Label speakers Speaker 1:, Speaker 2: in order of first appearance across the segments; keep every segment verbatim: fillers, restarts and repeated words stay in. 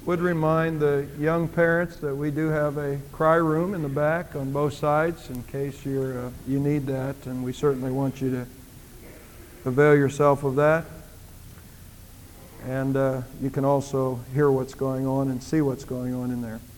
Speaker 1: would remind the young parents that we do have a cry room in the back on both sides in case you're, uh, you need that, and we certainly want you to avail yourself of that. And uh, you can also hear what's going on and see what's going on in there.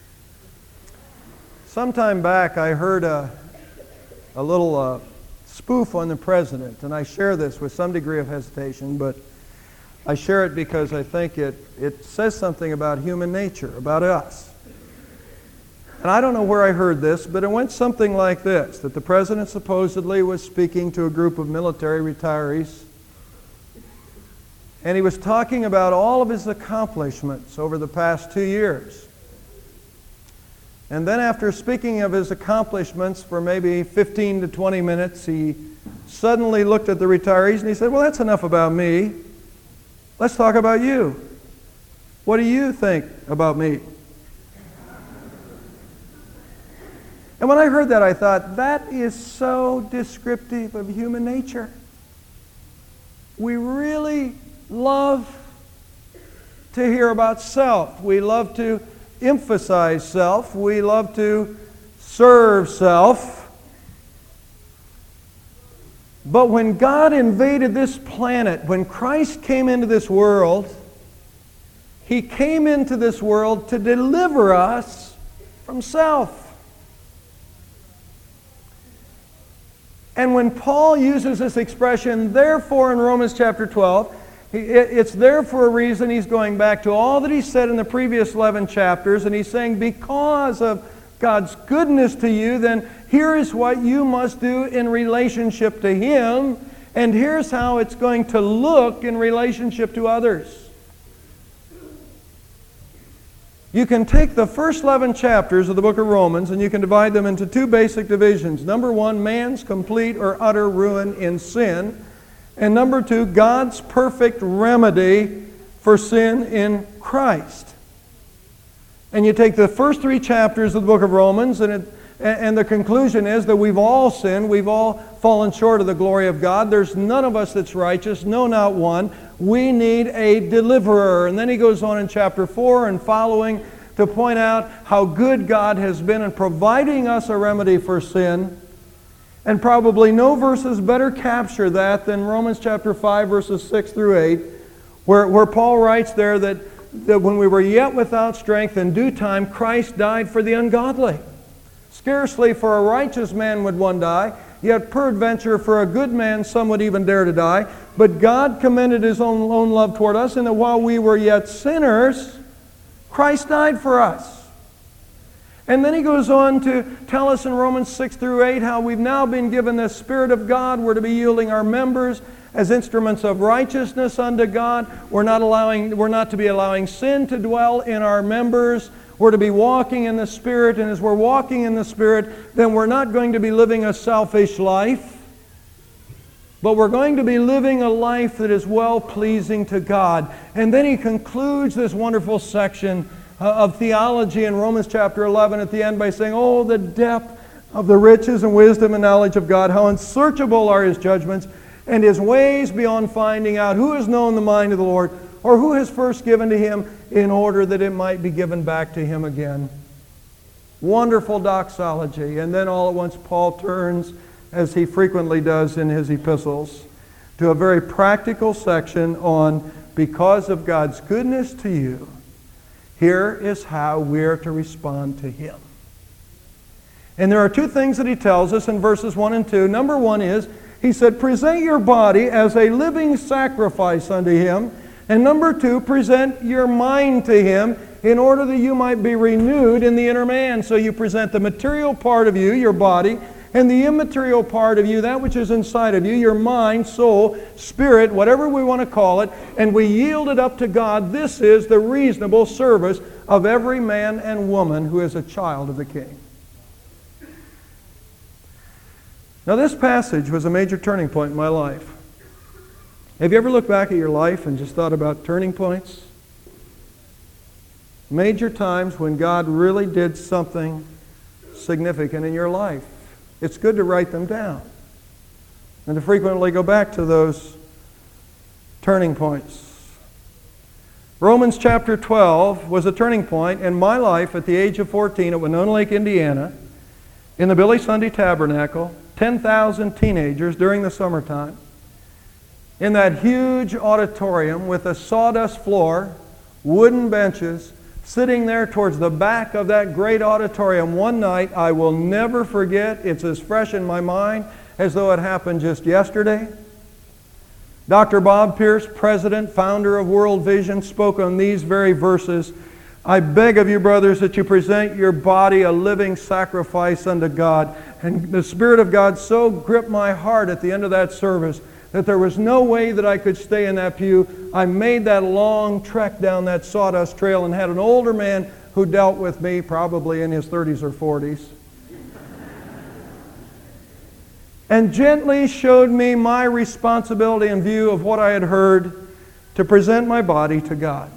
Speaker 1: Sometime back I heard a, a little uh, spoof on the president, and I share this with some degree of hesitation, but I share it because I think it, it says something about human nature, about us. And I don't know where I heard this, but it went something like this, that the president supposedly was speaking to a group of military retirees, and he was talking about all of his accomplishments over the past two years. And then after speaking of his accomplishments for maybe fifteen to twenty minutes, he suddenly looked at the retirees and he said, "Well, that's enough about me. Let's talk about you. What do you think about me?" And when I heard that, I thought, that is so descriptive of human nature. We really love to hear about self. We love to emphasize self. We love to serve self. But when God invaded this planet, when Christ came into this world, He came into this world to deliver us from self. And when Paul uses this expression, therefore, in Romans chapter twelve, it's there for a reason. He's going back to all that he said in the previous eleven chapters, and he's saying, because of God's goodness to you, then here is what you must do in relationship to Him, and here's how it's going to look in relationship to others. You can take the first eleven chapters of the book of Romans and you can divide them into two basic divisions. Number one, man's complete or utter ruin in sin. And number two, God's perfect remedy for sin in Christ. And you take the first three chapters of the book of Romans, and, it, and the conclusion is that we've all sinned, we've all fallen short of the glory of God. There's none of us that's righteous, no, not one. We need a deliverer. And then he goes on in chapter four and following to point out how good God has been in providing us a remedy for sin. And probably no verses better capture that than Romans chapter five, verses six through eight, where, where Paul writes there that, that when we were yet without strength, in due time Christ died for the ungodly. Scarcely for a righteous man would one die, yet peradventure for a good man some would even dare to die. But God commended His own, own love toward us, in that while we were yet sinners, Christ died for us. And then he goes on to tell us in Romans six through eight how we've now been given the Spirit of God. We're to be yielding our members as instruments of righteousness unto God. We're not allowing, we're not to be allowing sin to dwell in our members. We're to be walking in the Spirit, and as we're walking in the Spirit, then we're not going to be living a selfish life, but we're going to be living a life that is well-pleasing to God. And then he concludes this wonderful section of theology in Romans chapter eleven at the end by saying, "Oh, the depth of the riches and wisdom and knowledge of God, how unsearchable are His judgments, and His ways beyond finding out. Who has known the mind of the Lord, or who has first given to Him in order that it might be given back to Him again?" Wonderful doxology. And then all at once Paul turns, as he frequently does in his epistles, to a very practical section on, because of God's goodness to you, here is how we're to respond to Him. And there are two things that he tells us in verses one and two. Number one is, he said, present your body as a living sacrifice unto Him. And number two, present your mind to Him in order that you might be renewed in the inner man. So you present the material part of you, your body, and the immaterial part of you, that which is inside of you, your mind, soul, spirit, whatever we want to call it, and we yield it up to God. This is the reasonable service of every man and woman who is a child of the King. Now, this passage was a major turning point in my life. Have you ever looked back at your life and just thought about turning points? Major times when God really did something significant in your life. It's good to write them down and to frequently go back to those turning points. Romans chapter twelve was a turning point in my life at the age of fourteen at Winona Lake, Indiana, in the Billy Sunday Tabernacle, ten thousand teenagers during the summertime, in that huge auditorium with a sawdust floor, wooden benches, sitting there towards the back of that great auditorium one night I will never forget. It's as fresh in my mind as though it happened just yesterday. Doctor Bob Pierce, president, founder of World Vision, spoke on these very verses. I beg of you, brothers, that you present your body a living sacrifice unto God. And the Spirit of God so gripped my heart at the end of that service that there was no way that I could stay in that pew. I made that long trek down that sawdust trail and had an older man who dealt with me, probably in his thirties or forties, and gently showed me my responsibility in view of what I had heard to present my body to God.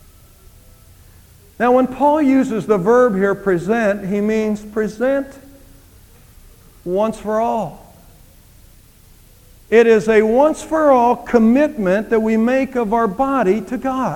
Speaker 1: Now, when Paul uses the verb here, present, he means present once for all. It is a once-for-all commitment that we make of our body to God.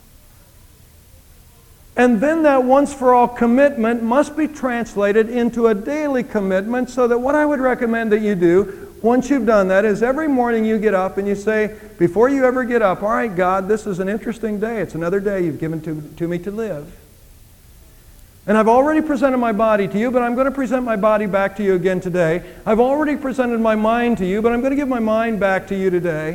Speaker 1: And then that once-for-all commitment must be translated into a daily commitment, so that what I would recommend that you do, once you've done that, is every morning you get up and you say, before you ever get up, all right, God, this is an interesting day. It's another day you've given to, to me to live. And I've already presented my body to you, but I'm going to present my body back to you again today. I've already presented my mind to you, but I'm going to give my mind back to you today.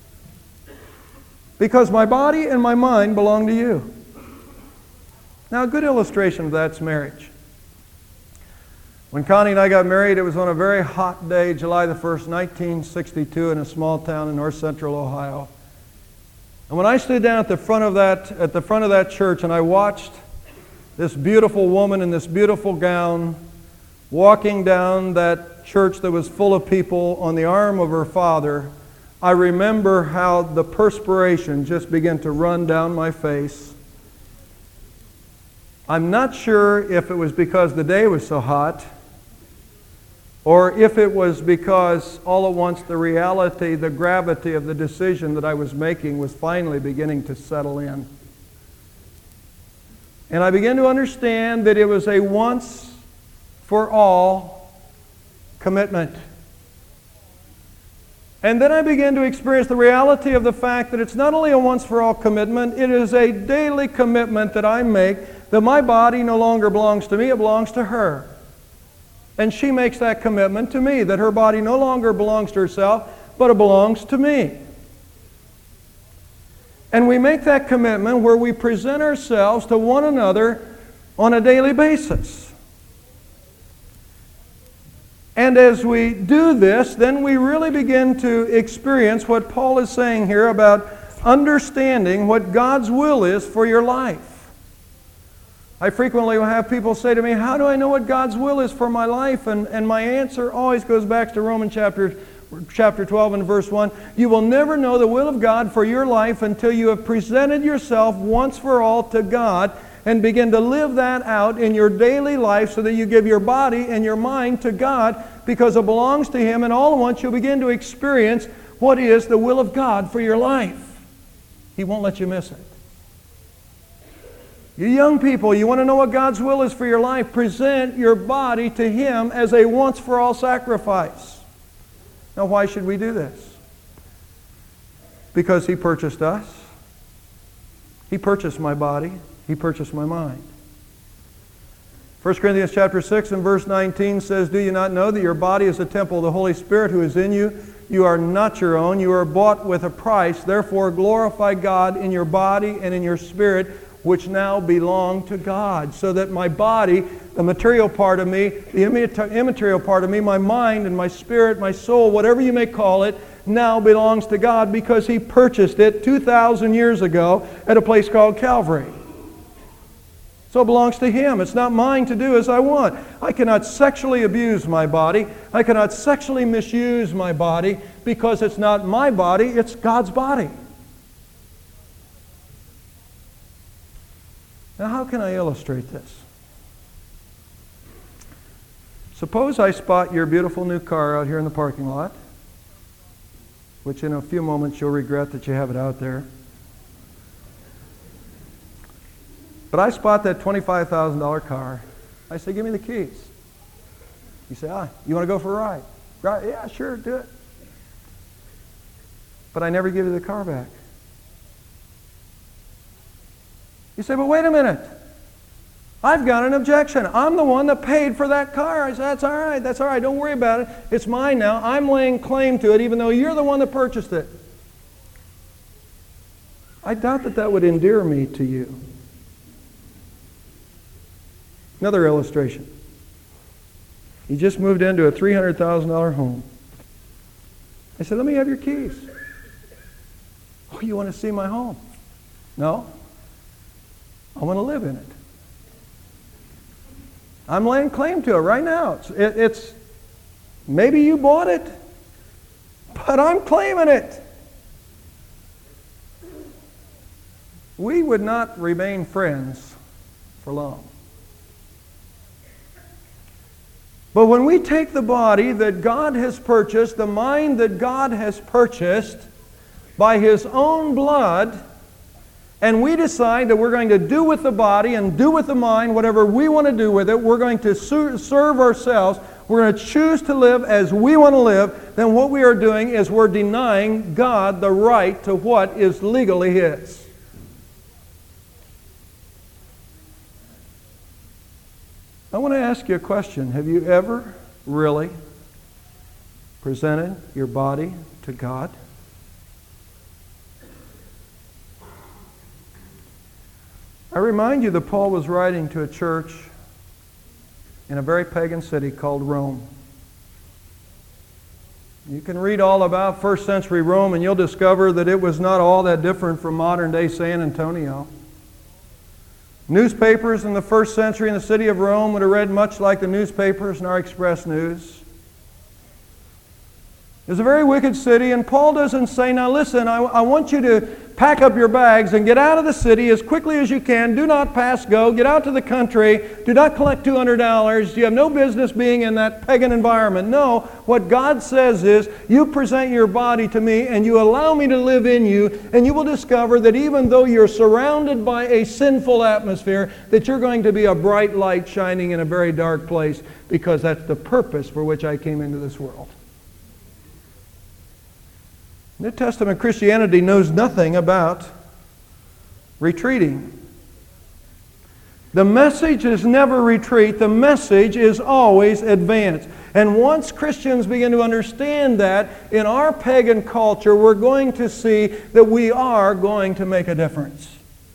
Speaker 1: Because my body and my mind belong to you. Now, a good illustration of that's marriage. When Connie and I got married, it was on a very hot day, July the first, nineteen sixty-two, in a small town in north central Ohio. And when I stood down at the front of that, at the front of that church and I watched this beautiful woman in this beautiful gown walking down that church that was full of people on the arm of her father, I remember how the perspiration just began to run down my face. I'm not sure if it was because the day was so hot, or if it was because all at once the reality, the gravity of the decision that I was making was finally beginning to settle in. And I began to understand that it was a once-for-all commitment. And then I began to experience the reality of the fact that it's not only a once-for-all commitment, it is a daily commitment that I make, that my body no longer belongs to me, it belongs to her. And she makes that commitment to me, that her body no longer belongs to herself, but it belongs to me. And we make that commitment where we present ourselves to one another on a daily basis. And as we do this, then we really begin to experience what Paul is saying here about understanding what God's will is for your life. I frequently will have people say to me, how do I know what God's will is for my life? And, and my answer always goes back to Romans chapter, chapter twelve and verse one. You will never know the will of God for your life until you have presented yourself once for all to God and begin to live that out in your daily life, so that you give your body and your mind to God because it belongs to Him, and all at once you'll begin to experience what is the will of God for your life. He won't let you miss it. You young people, you want to know what God's will is for your life, present your body to Him as a once-for-all sacrifice. Now, why should we do this? Because He purchased us. He purchased my body. He purchased my mind. First Corinthians chapter six and verse nineteen says, do you not know that your body is a temple of the Holy Spirit who is in you? You are not your own. You are bought with a price. Therefore, glorify God in your body and in your spirit, which now belong to God. So that my body, the material part of me, the immaterial part of me, my mind and my spirit, my soul, whatever you may call it, now belongs to God because He purchased it two thousand years ago at a place called Calvary. So it belongs to Him. It's not mine to do as I want. I cannot sexually abuse my body. I cannot sexually misuse my body because it's not my body, it's God's body. Now, how can I illustrate this? Suppose I spot your beautiful new car out here in the parking lot, which in a few moments you'll regret that you have it out there. But I spot that twenty-five thousand dollar car. I say, give me the keys. You say, ah, you want to go for a ride? Right? Yeah, sure, do it. But I never give you the car back. You say, but wait a minute. I've got an objection. I'm the one that paid for that car. I say, that's all right, that's all right. Don't worry about it. It's mine now. I'm laying claim to it even though you're the one that purchased it. I doubt that that would endear me to you. Another illustration. He just moved into a three hundred thousand dollar home. I said, let me have your keys. Oh, you want to see my home? No. I want to live in it. I'm laying claim to it right now. It's, it, it's maybe you bought it, but I'm claiming it. We would not remain friends for long. But when we take the body that God has purchased, the mind that God has purchased by His own blood, and we decide that we're going to do with the body and do with the mind whatever we want to do with it, we're going to serve ourselves, we're going to choose to live as we want to live, then what we are doing is we're denying God the right to what is legally His. I want to ask you a question. Have you ever really presented your body to God? I remind you that Paul was writing to a church in a very pagan city called Rome. You can read all about first century Rome and you'll discover that it was not all that different from modern day San Antonio. Newspapers in the first century in the city of Rome would have read much like the newspapers in our Express News. It was a very wicked city, and Paul doesn't say, now listen, I, I want you to pack up your bags and get out of the city as quickly as you can. Do not pass go. Get out to the country. Do not collect two hundred dollars. You have no business being in that pagan environment. No, what God says is, you present your body to me and you allow me to live in you, and you will discover that even though you're surrounded by a sinful atmosphere, that you're going to be a bright light shining in a very dark place, because that's the purpose for which I came into this world. New Testament Christianity knows nothing about retreating. The message is never retreat. The message is always advance. And once Christians begin to understand that, in our pagan culture, we're going to see that we are going to make a difference.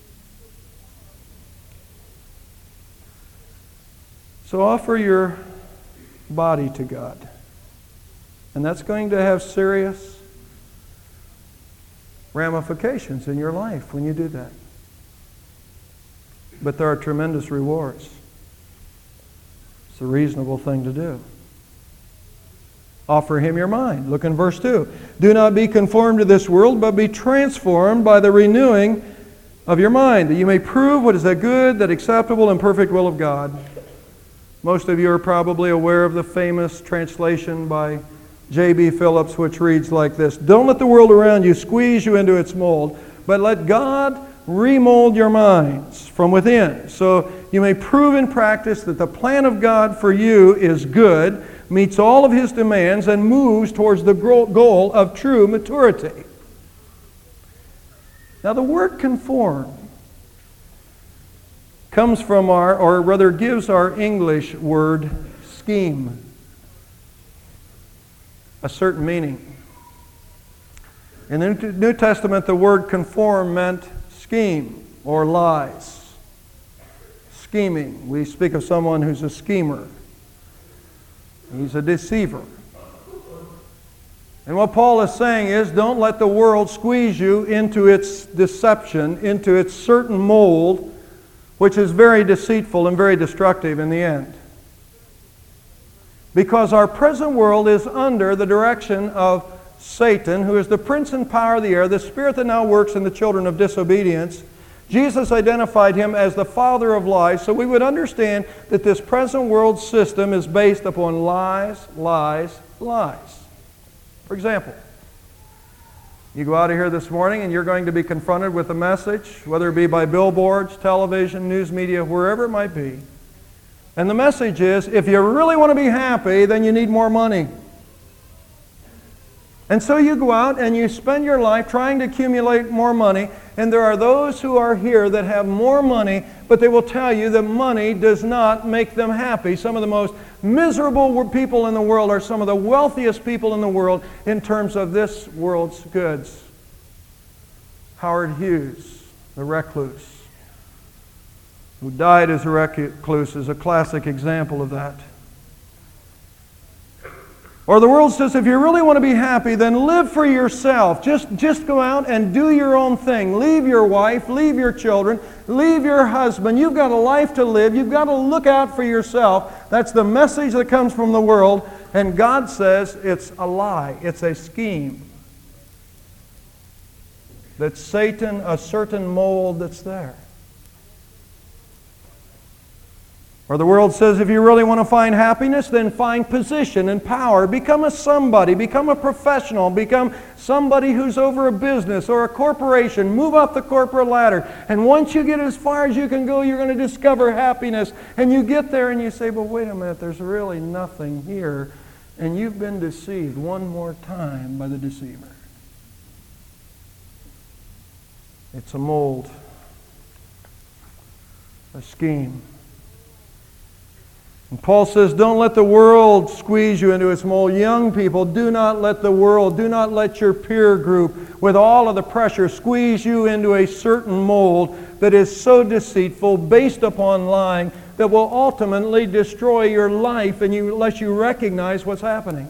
Speaker 1: So offer your body to God. And that's going to have serious ramifications in your life when you do that. But there are tremendous rewards. It's a reasonable thing to do. Offer Him your mind. Look in verse two. Do not be conformed to this world, but be transformed by the renewing of your mind, that you may prove what is that good, that acceptable, and perfect will of God. Most of you are probably aware of the famous translation by J B Phillips, which reads like this: don't let the world around you squeeze you into its mold, but let God remold your minds from within, so you may prove in practice that the plan of God for you is good, meets all of His demands, and moves towards the goal of true maturity. Now the word conform comes from our, or rather gives our English word scheme a certain meaning. In the New Testament, the word conform meant scheme or lies. Scheming. We speak of someone who's a schemer. He's a deceiver. And what Paul is saying is, don't let the world squeeze you into its deception, into its certain mold, which is very deceitful and very destructive in the end. Because our present world is under the direction of Satan, who is the prince and power of the air, the spirit that now works in the children of disobedience. Jesus identified him as the father of lies, so we would understand that this present world system is based upon lies, lies, lies. For example, You go out of here this morning and you're going to be confronted with a message, whether it be by billboards, television, news media, wherever it might be. And the message is, if you really want to be happy, then you need more money. And so you go out and you spend your life trying to accumulate more money, and there are those who are here that have more money, but they will tell you that money does not make them happy. Some of the most miserable people in the world are some of the wealthiest people in the world in terms of this world's goods. Howard Hughes, the recluse, who died as a recluse, is a classic example of that. Or the world says, if you really want to be happy, then live for yourself. Just, just go out and do your own thing. Leave your wife, leave your children, leave your husband. You've got a life to live. You've got to look out for yourself. That's the message that comes from the world. And God says it's a lie. It's a scheme. That Satan, a certain mold that's there. Or the world says, if you really want to find happiness, then find position and power. Become a somebody. Become a professional. Become somebody who's over a business or a corporation. Move up the corporate ladder. And once you get as far as you can go, you're going to discover happiness. And you get there and you say, but wait a minute, there's really nothing here. And you've been deceived one more time by the deceiver. It's a mold. A scheme. And Paul says, don't let the world squeeze you into its mold. Young people, do not let the world, do not let your peer group, with all of the pressure, squeeze you into a certain mold that is so deceitful, based upon lying, that will ultimately destroy your life and you, unless you recognize what's happening.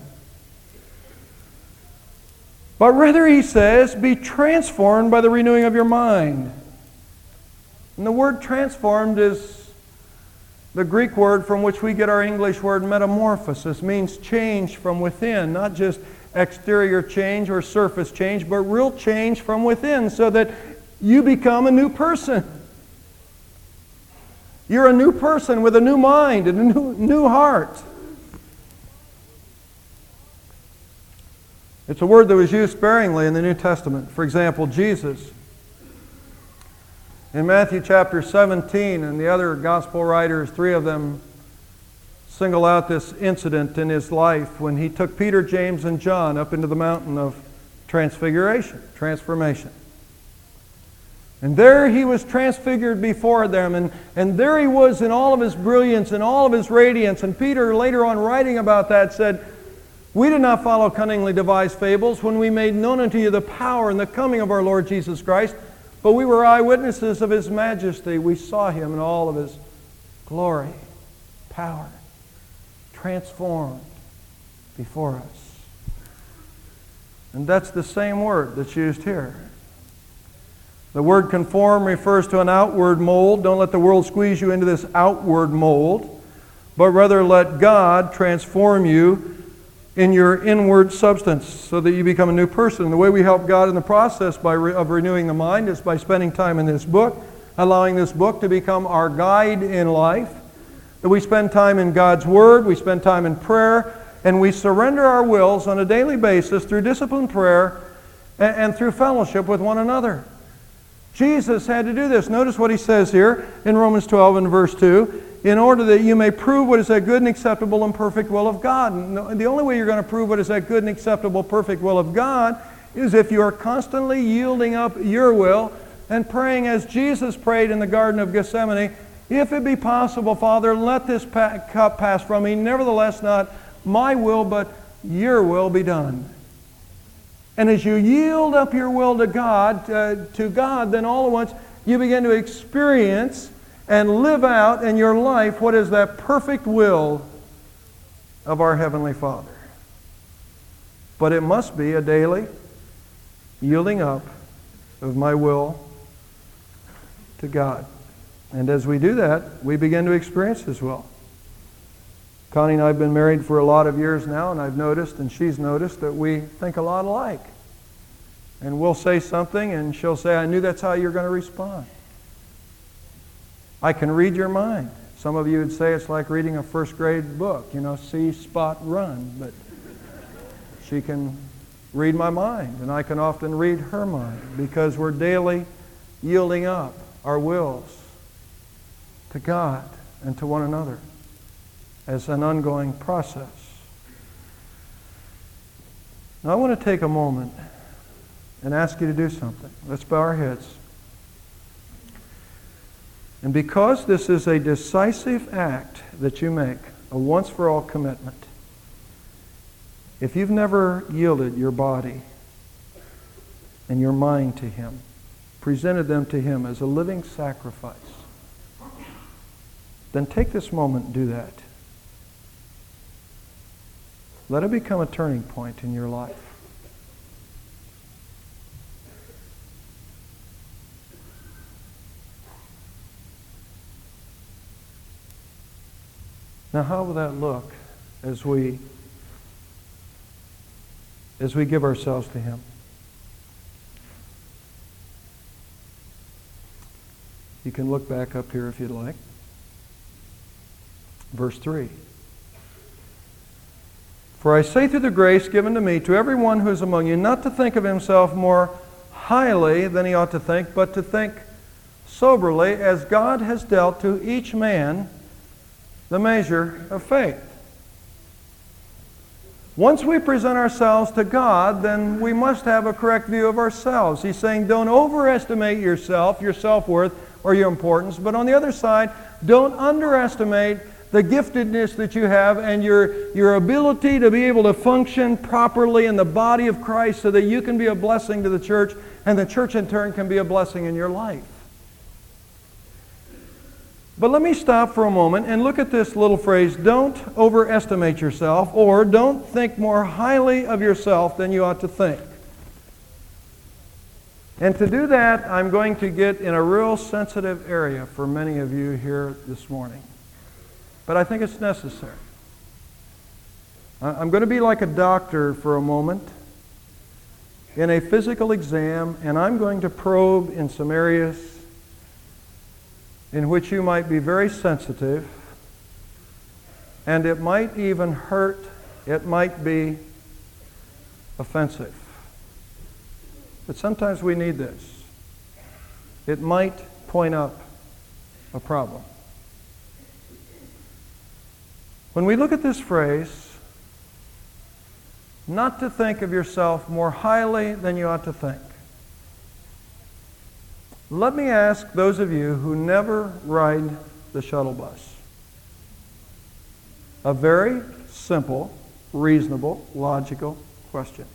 Speaker 1: But rather, he says, be transformed by the renewing of your mind. And the word transformed is the Greek word from which we get our English word metamorphosis. Means change from within, not just exterior change or surface change, but real change from within so that you become a new person. You're a new person with a new mind and a new, new heart. It's a word that was used sparingly in the New Testament. For example, Jesus. In Matthew chapter seventeen, and the other gospel writers, three of them, single out this incident in his life when he took Peter, James, and John up into the mountain of transfiguration, transformation. And there he was transfigured before them, and, and there he was in all of his brilliance and all of his radiance. And Peter, later on writing about that, said, we did not follow cunningly devised fables when we made known unto you the power and the coming of our Lord Jesus Christ. But we were eyewitnesses of His majesty. We saw Him in all of His glory, power, transformed before us. And that's the same word that's used here. The word conform refers to an outward mold. Don't let the world squeeze you into this outward mold, but rather let God transform you in your inward substance so that you become a new person. The way we help God in the process by re- of renewing the mind is by spending time in this book, allowing this book to become our guide in life. That we spend time in God's Word, we spend time in prayer, and we surrender our wills on a daily basis through disciplined prayer and, and through fellowship with one another. Jesus had to do this. Notice what he says here in Romans twelve and verse two. In order that you may prove what is that good and acceptable and perfect will of God. And the only way you're going to prove what is that good and acceptable, perfect will of God is if you are constantly yielding up your will and praying as Jesus prayed in the Garden of Gethsemane, if it be possible, Father, let this pa- cup pass from me. Nevertheless, not my will, but your will be done. And as you yield up your will to God, uh, to God, then all at once you begin to experience and live out in your life what is that perfect will of our Heavenly Father. But it must be a daily yielding up of my will to God. And as we do that, we begin to experience His will. Connie and I have been married for a lot of years now, and I've noticed, and she's noticed, that we think a lot alike. And we'll say something, and she'll say, I knew that's how you're going to respond. I can read your mind. Some of you would say it's like reading a first grade book, you know, see, spot, run. But she can read my mind, and I can often read her mind, because we're daily yielding up our wills to God and to one another as an ongoing process. Now I want to take a moment and ask you to do something. Let's bow our heads. And because this is a decisive act that you make, a once-for-all commitment, if you've never yielded your body and your mind to Him, presented them to Him as a living sacrifice, then take this moment and do that. Let it become a turning point in your life. Now, how will that look as we as we give ourselves to Him? You can look back up here if you'd like. Verse three. For I say through the grace given to me, to everyone who is among you, not to think of himself more highly than he ought to think, but to think soberly, as God has dealt to each man the measure of faith. Once we present ourselves to God, then we must have a correct view of ourselves. He's saying, don't overestimate yourself, your self-worth, or your importance. But on the other side, don't underestimate the giftedness that you have and your, your ability to be able to function properly in the body of Christ so that you can be a blessing to the church, and the church in turn can be a blessing in your life. But let me stop for a moment and look at this little phrase, don't overestimate yourself, or don't think more highly of yourself than you ought to think. And to do that, I'm going to get in a real sensitive area for many of you here this morning. But I think it's necessary. I'm going to be like a doctor for a moment in a physical exam, and I'm going to probe in some areas in which you might be very sensitive, and it might even hurt, it might be offensive. But sometimes we need this. It might point up a problem. When we look at this phrase, not to think of yourself more highly than you ought to think, let me ask those of you who never ride the shuttle bus a very simple, reasonable, logical question.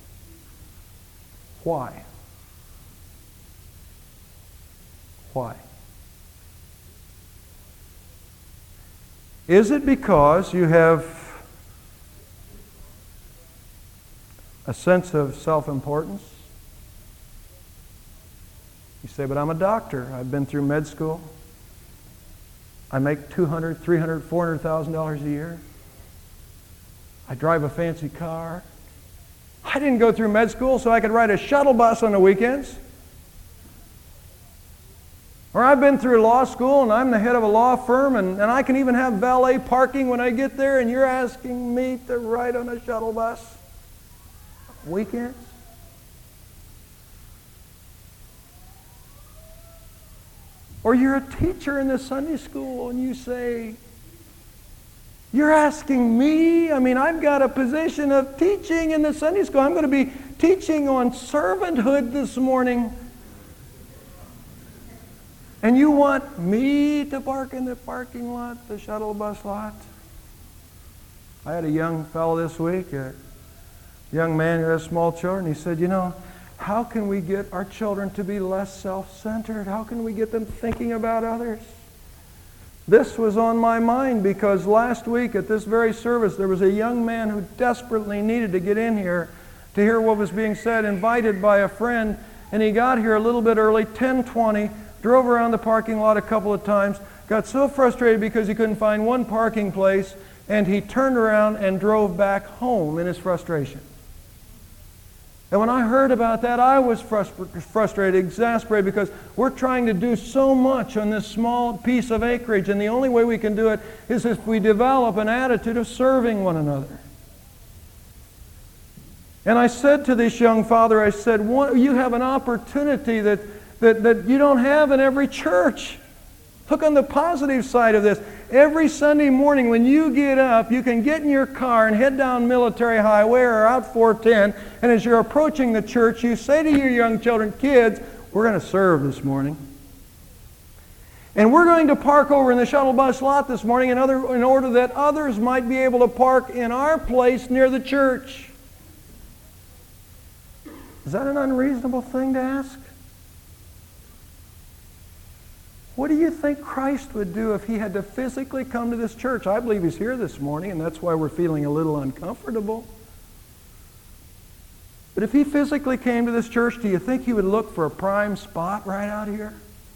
Speaker 1: Why? Why? Is it because you have a sense of self-importance? You say, but I'm a doctor. I've been through med school. I make two hundred thousand dollars, three hundred thousand dollars, four hundred thousand dollars a year. I drive a fancy car. I didn't go through med school so I could ride a shuttle bus on the weekends. Or I've been through law school and I'm the head of a law firm, and, and I can even have valet parking when I get there, and you're asking me to ride on a shuttle bus weekends? Or you're a teacher in the Sunday school and you say, you're asking me? I mean, I've got a position of teaching in the Sunday school. I'm going to be teaching on servanthood this morning. And you want me to park in the parking lot, the shuttle bus lot? I had a young fellow this week, a young man who has small children. He said, you know, how can we get our children to be less self-centered? How can we get them thinking about others? This was on my mind because last week at this very service, there was a young man who desperately needed to get in here to hear what was being said, invited by a friend, and he got here a little bit early, ten twenty, drove around the parking lot a couple of times, got so frustrated because he couldn't find one parking place, and he turned around and drove back home in his frustration. And when I heard about that, I was frust- frustrated, exasperated, because we're trying to do so much on this small piece of acreage, and the only way we can do it is if we develop an attitude of serving one another. And I said to this young father, I said, you have an opportunity that, that, that you don't have in every church. Look on the positive side of this. Every Sunday morning when you get up, you can get in your car and head down Military Highway or out four ten, and as you're approaching the church, you say to your young children, kids, we're going to serve this morning. And we're going to park over in the shuttle bus lot this morning in, other, in order that others might be able to park in our place near the church. Is that an unreasonable thing to ask? What do you think Christ would do if He had to physically come to this church? I believe He's here this morning, and that's why we're feeling a little uncomfortable. But if He physically came to this church, do you think He would look for a prime spot right out here?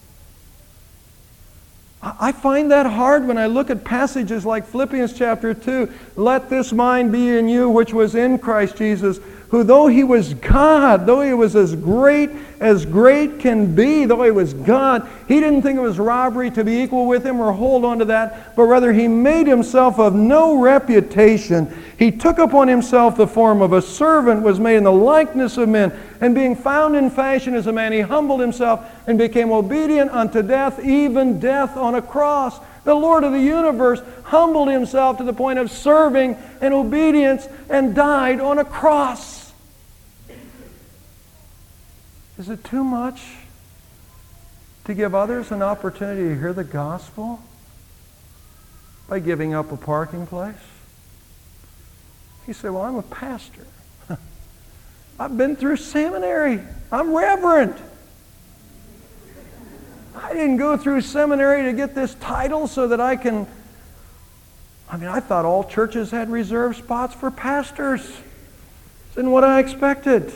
Speaker 1: I find that hard when I look at passages like Philippians chapter two. Let this mind be in you which was in Christ Jesus, who though He was God, though He was as great as great can be, though He was God, He didn't think it was robbery to be equal with Him or hold on to that, but rather He made Himself of no reputation. He took upon Himself the form of a servant, was made in the likeness of men, and being found in fashion as a man, He humbled Himself and became obedient unto death, even death on a cross. The Lord of the universe humbled Himself to the point of serving and obedience and died on a cross. Is it too much to give others an opportunity to hear the gospel by giving up a parking place? You say, well, I'm a pastor. I've been through seminary. I'm reverend. I didn't go through seminary to get this title so that I can... I mean, I thought all churches had reserved spots for pastors. Isn't what I expected.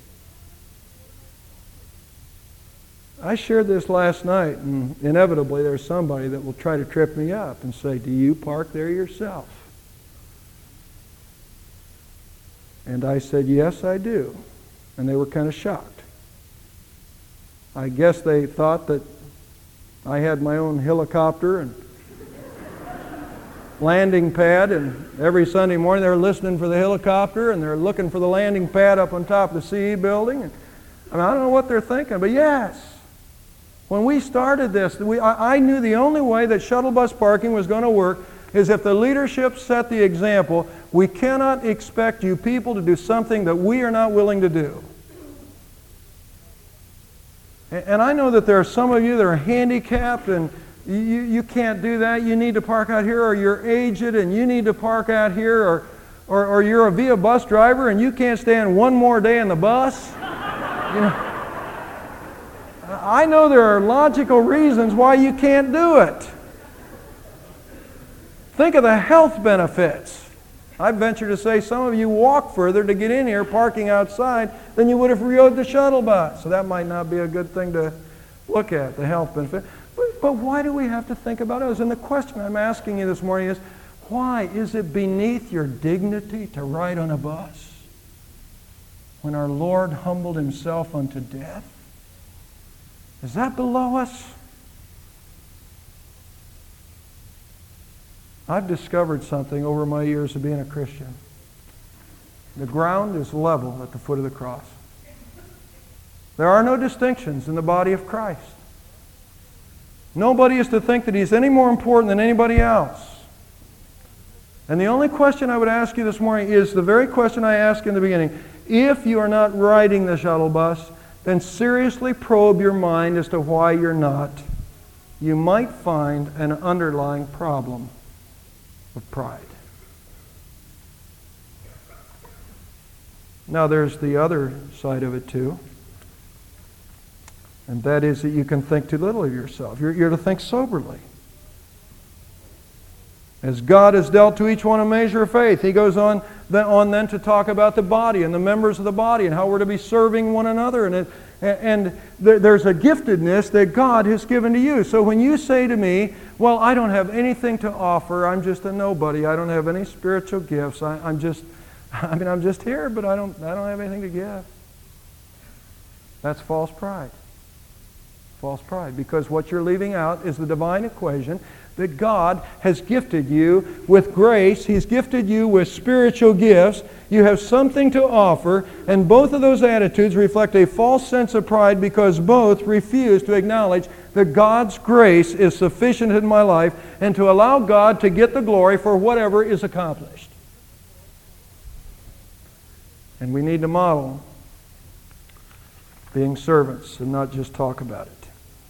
Speaker 1: I shared this last night, and inevitably there's somebody that will try to trip me up and say, do you park there yourself? And I said, yes, I do. And they were kind of shocked. I guess they thought that I had my own helicopter and landing pad, and every Sunday morning they're listening for the helicopter and they're looking for the landing pad up on top of the C E building. And, I mean, I don't know what they're thinking, but yes. When we started this, we, I, I knew the only way that shuttle bus parking was going to work is if the leadership set the example. We cannot expect you people to do something that we are not willing to do. And, and I know that there are some of you that are handicapped and you, you can't do that. You need to park out here, or you're aged and you need to park out here, or, or, or you're a Via bus driver and you can't stand one more day in the bus. You know. I know there are logical reasons why you can't do it. Think of the health benefits. I venture to say some of you walk further to get in here parking outside than you would if you rode the shuttle bus. So that might not be a good thing to look at, the health benefit. But, but why do we have to think about others? And the question I'm asking you this morning is, why is it beneath your dignity to ride on a bus when our Lord humbled Himself unto death? Is that below us? I've discovered something over my years of being a Christian. The ground is level at the foot of the cross. There are no distinctions in the body of Christ. Nobody is to think that he's any more important than anybody else. And the only question I would ask you this morning is the very question I asked in the beginning. If you are not riding the shuttle bus, then seriously probe your mind as to why you're not. You might find an underlying problem of pride. Now there's the other side of it too. And that is that you can think too little of yourself. You're, you're to think soberly. As God has dealt to each one a measure of faith, He goes on then, on then to talk about the body and the members of the body and how we're to be serving one another. And, it, and there, there's a giftedness that God has given to you. So when you say to me, well, I don't have anything to offer, I'm just a nobody, I don't have any spiritual gifts, I, I'm just, I mean, I'm just here, but I don't, I don't have anything to give. That's false pride. False pride. Because what you're leaving out is the divine equation that God has gifted you with grace. He's gifted you with spiritual gifts. You have something to offer, and both of those attitudes reflect a false sense of pride because both refuse to acknowledge that God's grace is sufficient in my life and to allow God to get the glory for whatever is accomplished. And we need to model being servants and not just talk about it.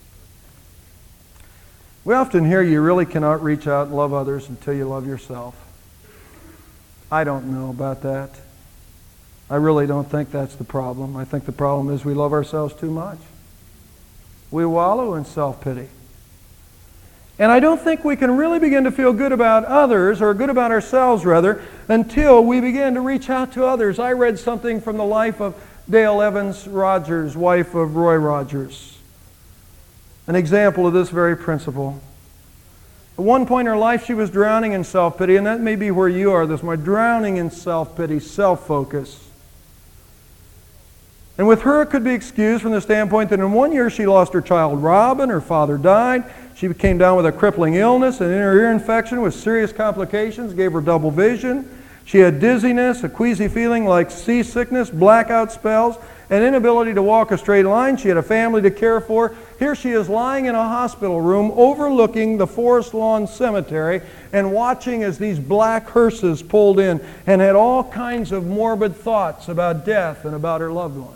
Speaker 1: We often hear you really cannot reach out and love others until you love yourself. I don't know about that. I really don't think that's the problem. I think the problem is we love ourselves too much. We wallow in self-pity. And I don't think we can really begin to feel good about others, or good about ourselves rather, until we begin to reach out to others. I read something from the life of Dale Evans Rogers, wife of Roy Rogers. An example of this very principle. At one point in her life, she was drowning in self-pity, and that may be where you are this morning, drowning in self-pity, self-focus. And with her, it could be excused from the standpoint that in one year she lost her child Robin, her father died, she came down with a crippling illness, an inner ear infection with serious complications, gave her double vision. She had dizziness, a queasy feeling like seasickness, blackout spells, an inability to walk a straight line. She had a family to care for. Here she is lying in a hospital room overlooking the Forest Lawn Cemetery and watching as these black hearses pulled in, and had all kinds of morbid thoughts about death and about her loved ones.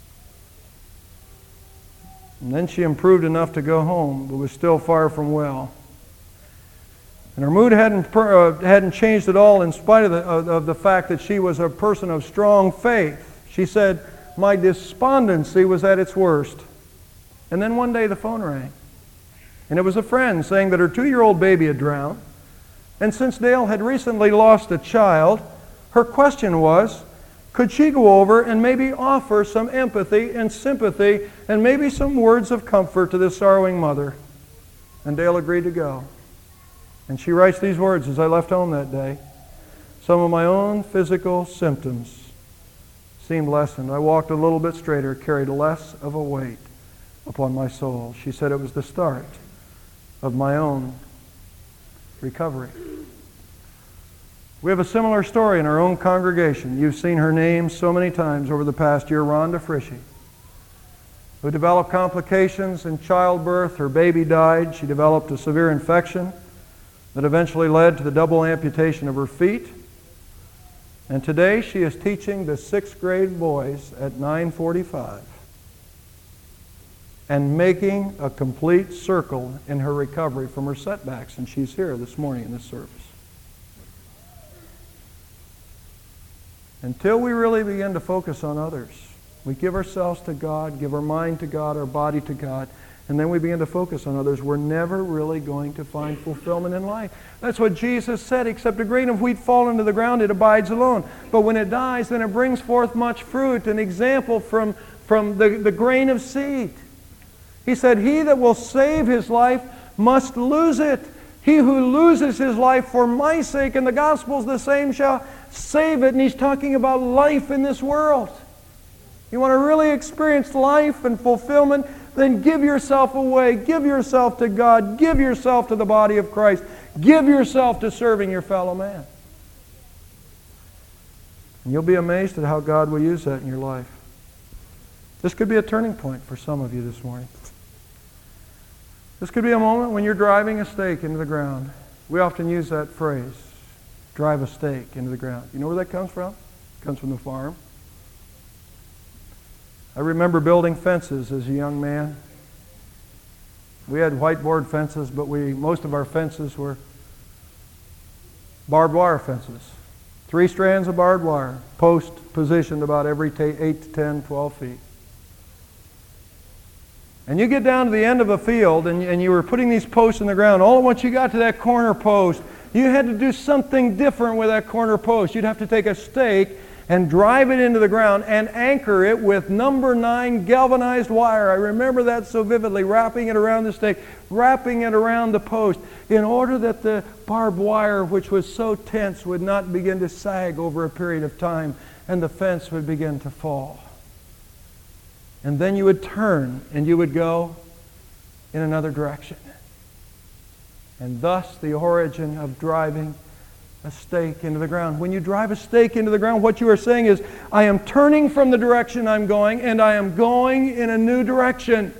Speaker 1: And then she improved enough to go home, but was still far from well. And her mood hadn't, uh, hadn't changed at all in spite of the, of, of the fact that she was a person of strong faith. She said, "My despondency was at its worst." And then one day the phone rang. And it was a friend saying that her two-year-old baby had drowned. And since Dale had recently lost a child, her question was, could she go over and maybe offer some empathy and sympathy and maybe some words of comfort to this sorrowing mother? And Dale agreed to go. And she writes these words: as I left home that day, some of my own physical symptoms seemed lessened. I walked a little bit straighter, carried less of a weight upon my soul. She said it was the start of my own recovery. We have a similar story in our own congregation. You've seen her name so many times over the past year, Rhonda Frischie, who developed complications in childbirth. Her baby died. She developed a severe infection that eventually led to the double amputation of her feet. And today she is teaching the sixth grade boys at nine forty-five and making a complete circle in her recovery from her setbacks. And she's here this morning in this service. Until we really begin to focus on others, we give ourselves to God, give our mind to God, our body to God, and then we begin to focus on others, we're never really going to find fulfillment in life. That's what Jesus said, except a grain of wheat fall into the ground, it abides alone. But when it dies, then it brings forth much fruit. An example from, from the, the grain of seed. He said, he that will save his life must lose it. He who loses his life for my sake and the gospel's the same shall save it. And he's talking about life in this world. You want to really experience life and fulfillment? Then give yourself away. Give yourself to God. Give yourself to the body of Christ. Give yourself to serving your fellow man. And you'll be amazed at how God will use that in your life. This could be a turning point for some of you this morning. This could be a moment when you're driving a stake into the ground. We often use that phrase, drive a stake into the ground. You know where that comes from? It comes from the farm. I remember building fences as a young man. We had whiteboard fences, but we most of our fences were barbed wire fences. Three strands of barbed wire, post positioned about every t- eight to ten, twelve feet. And you get down to the end of a field and, and you were putting these posts in the ground. All at once you got to that corner post, you had to do something different with that corner post. You'd have to take a stake and drive it into the ground and anchor it with number nine galvanized wire. I remember that so vividly, wrapping it around the stake, wrapping it around the post, in order that the barbed wire, which was so tense, would not begin to sag over a period of time and the fence would begin to fall. And then you would turn and you would go in another direction. And thus the origin of driving a stake into the ground. When you drive a stake into the ground, what you are saying is, I am turning from the direction I'm going, and I am going in a new direction.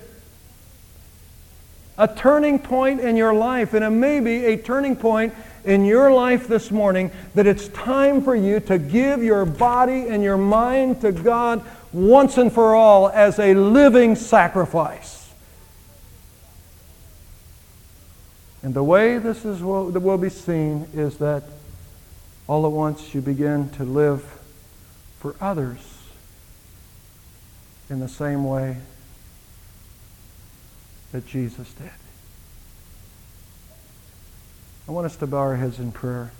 Speaker 1: A turning point in your life, and it may be a turning point in your life this morning, that it's time for you to give your body and your mind to God once and for all as a living sacrifice. And the way this is will, that will be seen is that all at once you begin to live for others in the same way that Jesus did. I want us to bow our heads in prayer.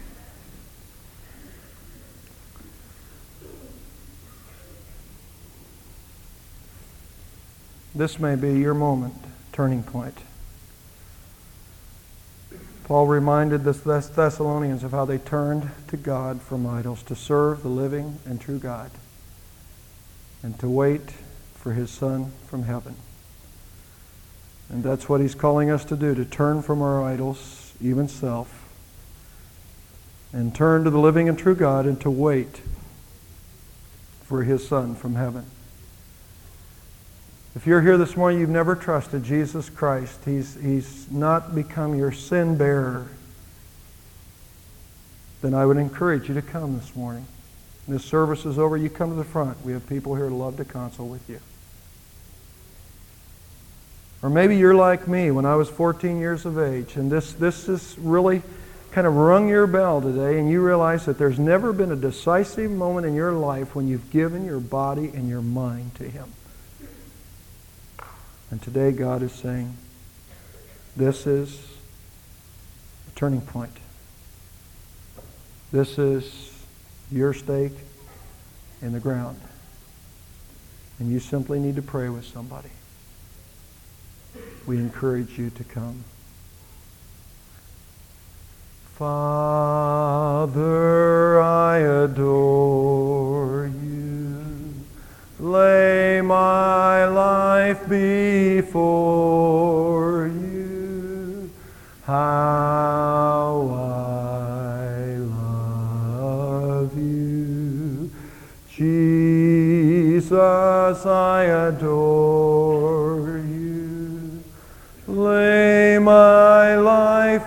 Speaker 1: This may be your moment, turning point. Paul reminded the Thessalonians of how they turned to God from idols to serve the living and true God and to wait for His Son from heaven. And that's what he's calling us to do, to turn from our idols, even self, and turn to the living and true God and to wait for His Son from heaven. If you're here this morning, you've never trusted Jesus Christ. He's, he's not become your sin bearer. Then I would encourage you to come this morning. When this service is over, you come to the front. We have people here who love to console with you. Or maybe you're like me when I was fourteen years of age, and this, this has really kind of rung your bell today, and you realize that there's never been a decisive moment in your life when you've given your body and your mind to Him. And today God is saying, this is a turning point. This is your stake in the ground. And you simply need to pray with somebody. We encourage you to come. Father, I adore you. Lay my life before you. How I love you. Jesus, I adore you. Lay my life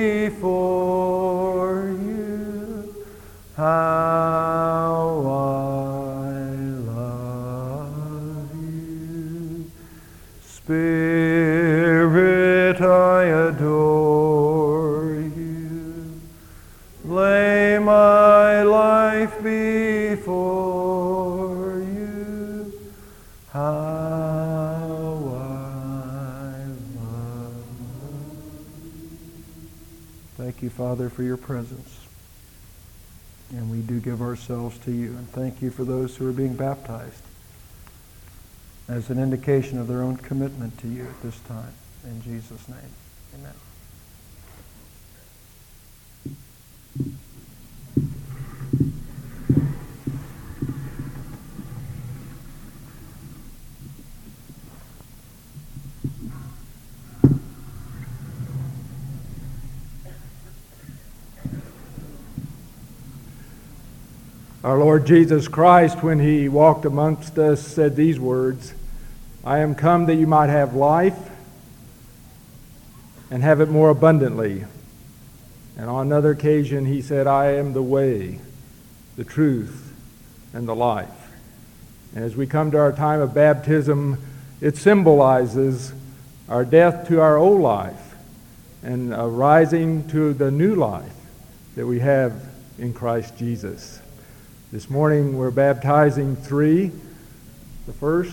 Speaker 1: before you. How I love you. Spirit, I adore you. Lay my life before you. How I love you. Thank you, Father, for your presence. And we do give ourselves to you. And thank you for those who are being baptized as an indication of their own commitment to you at this time. In Jesus' name, amen.
Speaker 2: Our Lord Jesus Christ, when He walked amongst us, said these words, I am come that you might have life and have it more abundantly. And on another occasion, He said, I am the way, the truth, and the life. And as we come to our time of baptism, it symbolizes our death to our old life and a rising to the new life that we have in Christ Jesus. This morning we're baptizing three. The first,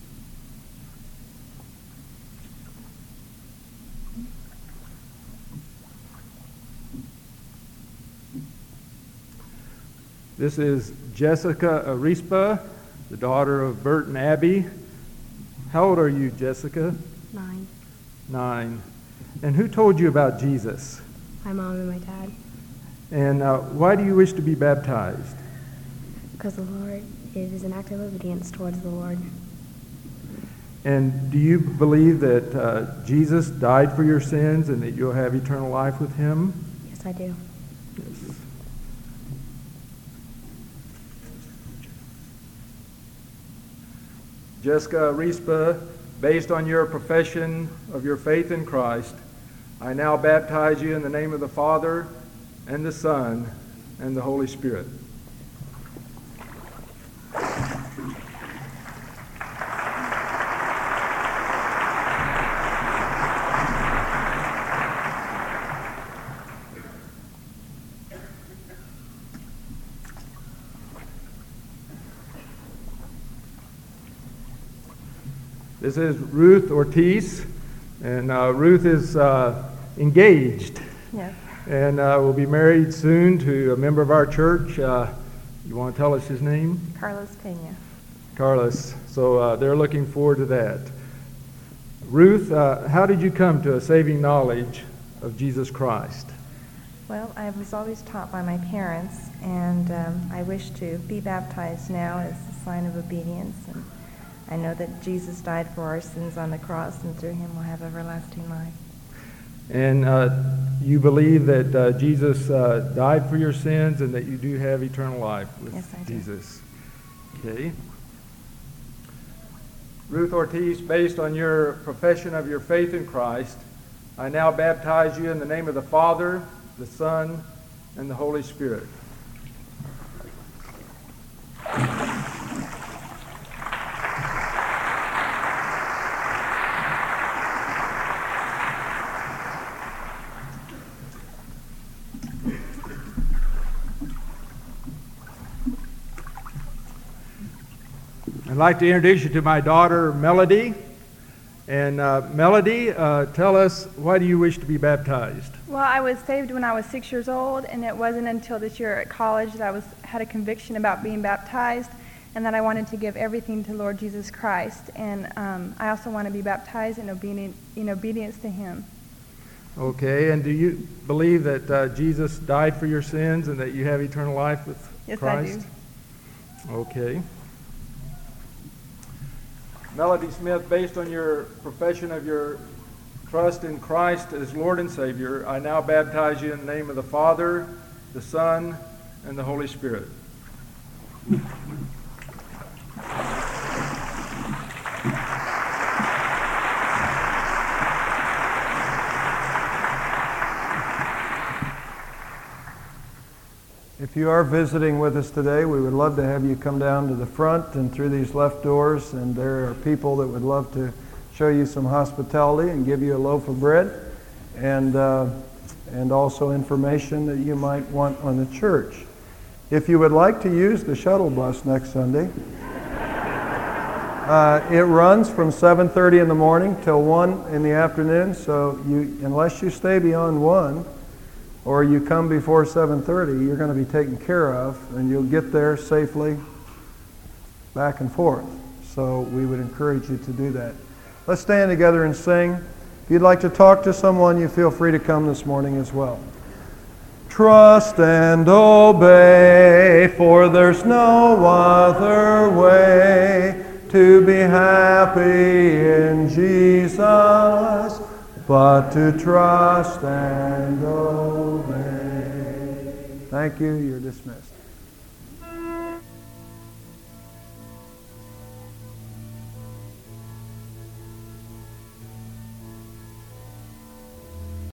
Speaker 2: this is Jessica Arispa, the daughter of Bert and Abby. How old are you, Jessica?
Speaker 3: Nine.
Speaker 2: Nine. And who told you about Jesus?
Speaker 3: My mom and my dad.
Speaker 2: And uh, why do you wish to be baptized?
Speaker 3: Because the Lord, it is an act of obedience towards the Lord.
Speaker 2: And do you believe that uh, Jesus died for your sins and that you'll have eternal life with him?
Speaker 3: Yes, I do.
Speaker 2: Yes. Jessica Rispa, based on your profession of your faith in Christ, I now baptize you in the name of the Father and the Son and the Holy Spirit. This is Ruth Ortiz, and uh, Ruth is uh, engaged.
Speaker 3: Yes.
Speaker 2: And uh, will be married soon to a member of our church. Uh, you want to tell us his name?
Speaker 3: Carlos Pena.
Speaker 2: Carlos. So uh, they're looking forward to that. Ruth, uh, how did you come to a saving knowledge of Jesus Christ?
Speaker 3: Well, I was always taught by my parents, and um, I wish to be baptized now as a sign of obedience. And I know that Jesus died for our sins on the cross, and through him we'll have everlasting life.
Speaker 2: And uh, you believe that uh, Jesus uh, died for your sins and that you do have eternal life with
Speaker 3: Yes, I do.
Speaker 2: Jesus. Okay. Ruth Ortiz, based on your profession of your faith in Christ, I now baptize you in the name of the Father, the Son, and the Holy Spirit. I'd like to introduce you to my daughter, Melody. And uh, Melody, uh, tell us, why do you wish to be baptized?
Speaker 4: Well, I was saved when I was six years old, and it wasn't until this year at college that I was had a conviction about being baptized, and that I wanted to give everything to Lord Jesus Christ. And um, I also want to be baptized in, obedient, in obedience to him.
Speaker 2: Okay, and do you believe that uh, Jesus died for your sins and that you have eternal life with
Speaker 4: Yes,
Speaker 2: Christ?
Speaker 4: I do.
Speaker 2: Okay. Melody Smith, based on your profession of your trust in Christ as Lord and Savior, I now baptize you in the name of the Father, the Son, and the Holy Spirit.
Speaker 1: If you are visiting with us today, we would love to have you come down to the front and through these left doors, and there are people that would love to show you some hospitality and give you a loaf of bread and uh, and also information that you might want on the church. If you would like to use the shuttle bus next Sunday, uh, it runs from seven thirty in the morning till one in the afternoon, so you unless you stay beyond one, or you come before seven thirty, you're going to be taken care of, and you'll get there safely back and forth. So we would encourage you to do that. Let's stand together and sing. If you'd like to talk to someone, you feel free to come this morning as well. Trust and obey, for there's no other way to be happy in Jesus but to trust and obey. Thank you. You're dismissed.